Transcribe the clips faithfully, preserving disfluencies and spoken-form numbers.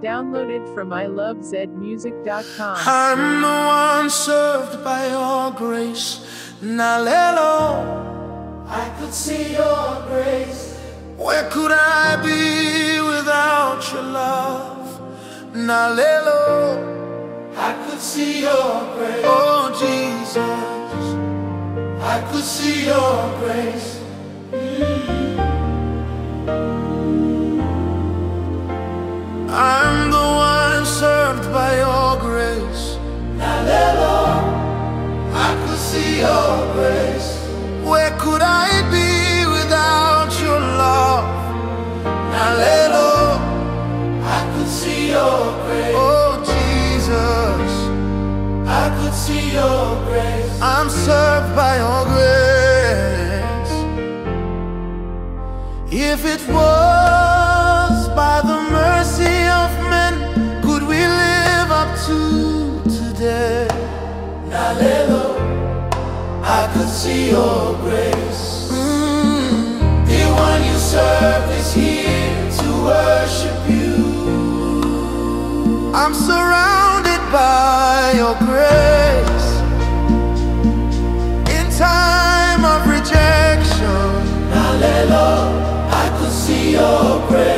Downloaded from I love zed music dot com. I'm the one served by your grace. Nalelo, I could see your grace. Where could I be without your love? Nalelo, I could see your grace. Oh Jesus, I could see your grace. Mm. I'm the one served by your grace. Nalelo, I could see your grace. Where could I be without your love? Nalelo, I could see your grace. Oh Jesus, I could see your grace. I'm served by your grace. If it was by the mercy of men, could we live up to today? Nalelo, I could see your grace. Mm. The one you serve is here to worship you. I'm surrounded by your grace. In time of rejection, Nalelo, I could see your grace.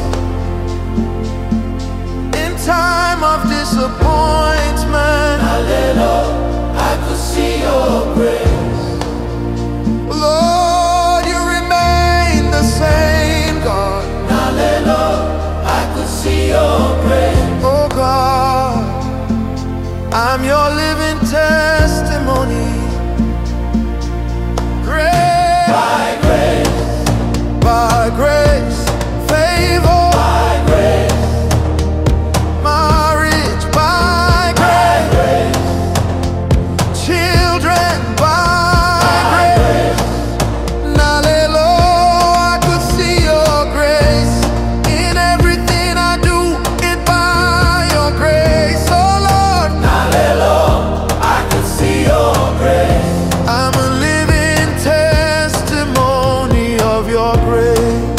In time of disappointment, Nalelo, I could see your grace. Lord, you remain the same God. Nalelo, I could see your grace. Oh God, I'm your living testimony. Grace, by grace, by grace, favor, by grace, marriage by grace, by grace, children by, by grace. Nalelo, I could see your grace. In everything I do, it by your grace. Oh Lord, Nalelo, I could see your grace. I'm a living testimony of your grace.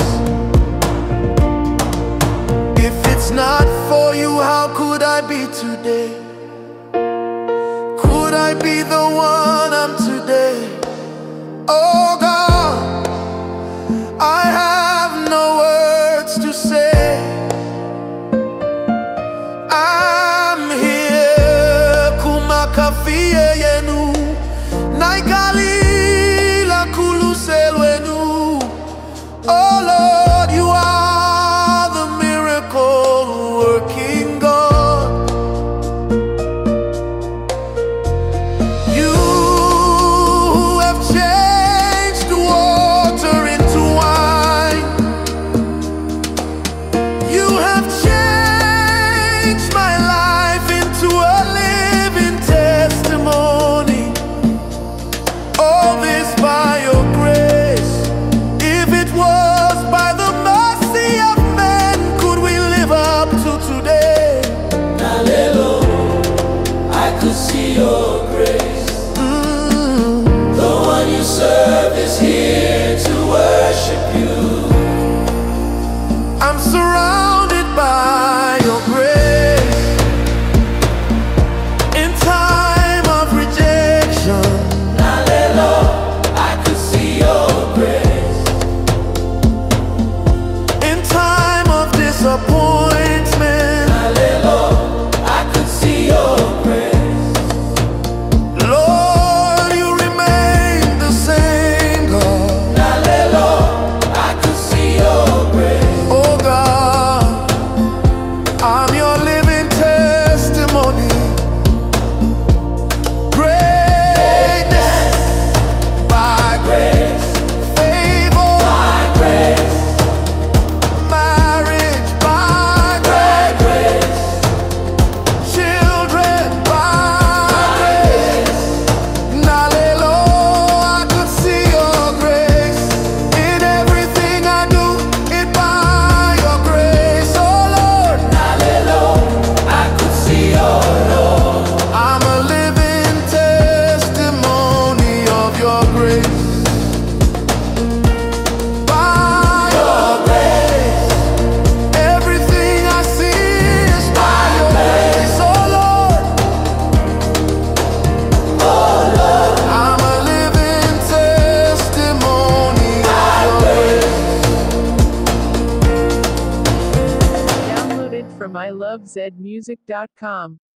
If it's not for you, how could I be today? Could I be the one I'm today? Oh God, I have no words to say. I'm here, kumakafie yenu, naikalila kuluselwenu. Oh Lord, you are the miracle working God. You I love zed music dot com.